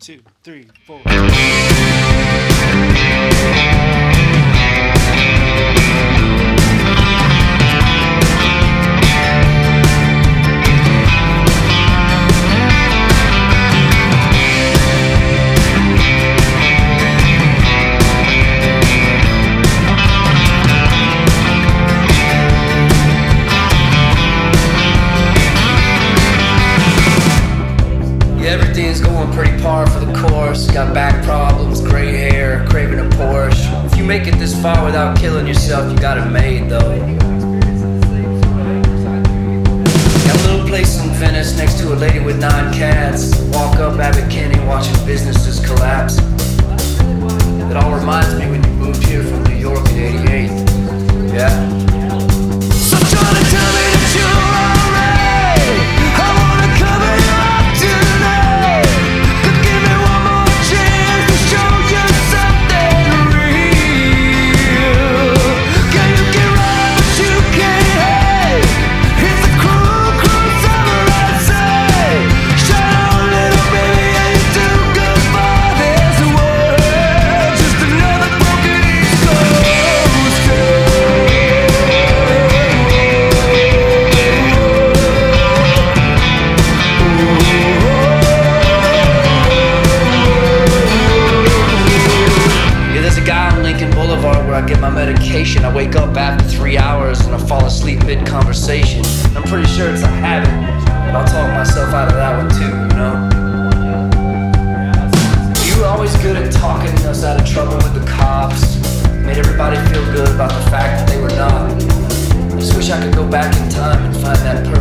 two, three, four. Everything's going pretty par for the course. Got back problems, gray hair, craving a Porsche. If you make it this far without killing yourself, you got it made though. Got a little place in Venice next to a lady with 9 cats. Walk up Abbot Kinney watching businesses collapse. It all reminds me when you moved here from New York in '88. Yeah. So try to tell me that you're alright. I wanna cover you up tonight. Could give me one more chance to show you something real. Can you get right but you can't hate? It's a cruel, cruel summer outside. Shine on little baby, yeah you too good for this world. Just another broken East Coast girl. Yeah, there's a guy on Lincoln Boulevard where I get my medication. I wake up after 3 hours and I fall asleep mid-conversation. I'm pretty sure it's a habit, but I'll talk myself out of that one too, you know? You were always good at talking us out of trouble with the cops. Made everybody feel good about the fact that they were not. I just wish I could go back in time and find that person.